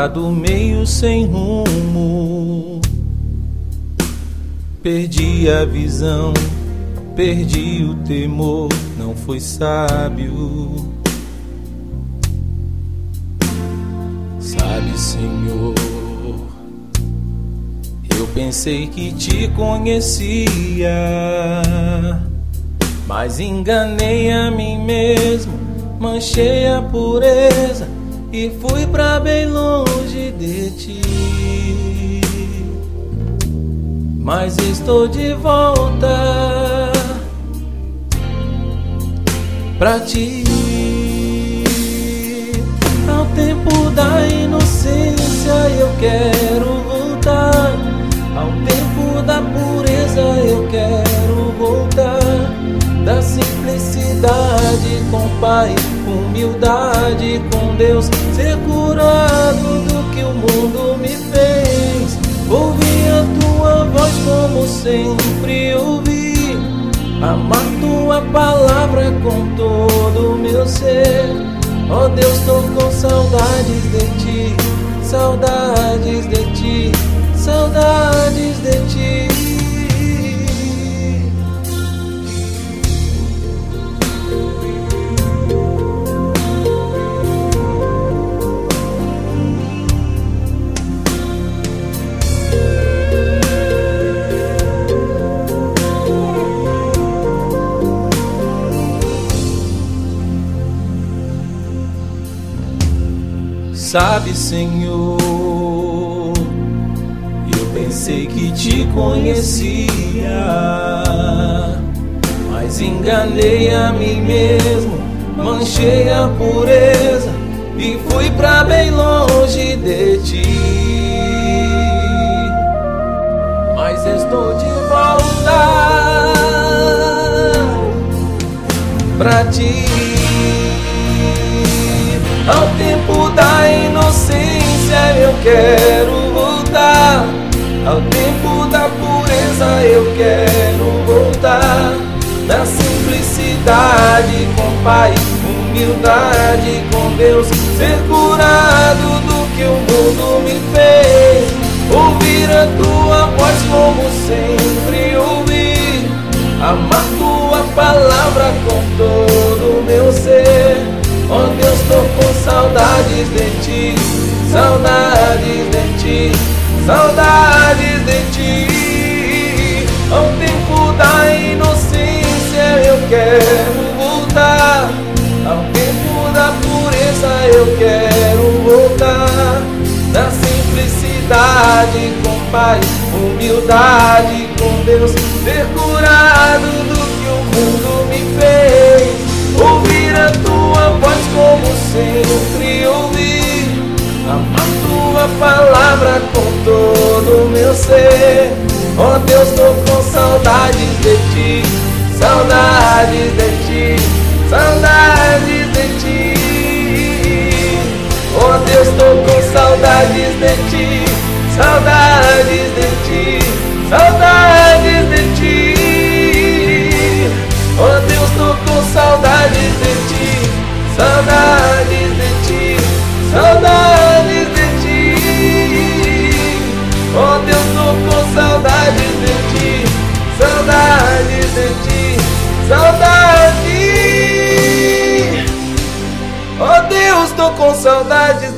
andado meio sem rumo. Perdi a visão, perdi o temor, não fui sábio. Sabe, Senhor, eu pensei que te conhecia, mas enganei a mim mesmo, manchei a pureza e fui pra bem longe de ti. Mas estou de volta pra ti. Ao tempo da inocência eu quero voltar, ao tempo da pureza eu quero voltar, da simplicidade com o Pai, humildade com Deus, ser curado do que o mundo me fez. Ouvir a tua voz como sempre ouvi, amar tua palavra com todo o meu ser. Ó Deus, tô com saudades de ti, saudades de ti, saudades de ti. Sabe, Senhor, eu pensei que te conhecia, mas enganei a mim mesmo, manchei a pureza e fui pra bem longe de ti. Mas estou de volta pra ti. Ao tempo da inocência eu quero voltar, ao tempo da pureza eu quero voltar, da simplicidade com o Pai, humildade com Deus, ser curado do que o mundo me fez. Ouvir a tua voz como sempre ouvi, amar tua palavra com todo o meu ser. Oh Deus, tô com saudades de ti, saudades de ti, saudades de ti. Ao tempo da inocência eu quero voltar, ao tempo da pureza eu quero voltar, da simplicidade com o Pai, humildade com Deus, ser curado do que o mundo me fez. Ouvir a tua voz como sempre ouvi, amar tua palavra com todo o meu ser. Oh Deus, tô com saudades de ti, saudades de ti, saudades de ti. Oh Deus, tô com saudades de ti, saudades de ti, saudades de ti. Oh Deus, tô com saudades de ti, saudades de ti, saudades de ti. Oh Deus, tô com saudades de ti, saudades de ti, saudades. Oh Deus, tô com saudades